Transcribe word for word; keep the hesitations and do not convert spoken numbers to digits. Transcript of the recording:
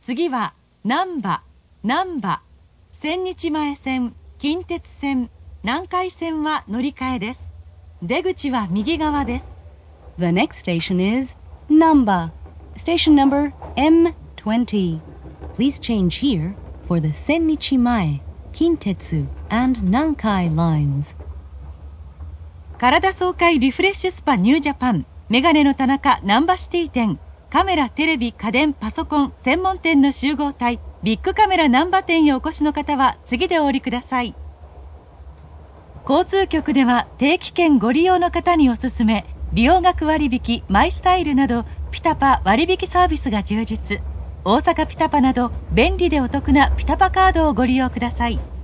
次は難波、難波、千日前線、近鉄線、南海線は乗り換えです。出口は右側です。 The next station is Namba, station number M twenty. Please change here for the Sennichimae, Kintetsu, and Nankai lines. 体爽快リフレッシュスパニュージャパン、メガネの田中ナンバシティ店、カメラ、テレビ、家電、パソコン専門店の集合体、ビッグカメラ難波店へお越しの方は次でお降りください。交通局では定期券ご利用の方におすすめ、利用額割引、マイスタイルなどピタパ割引サービスが充実。大阪ピタパなど便利でお得なピタパカードをご利用ください。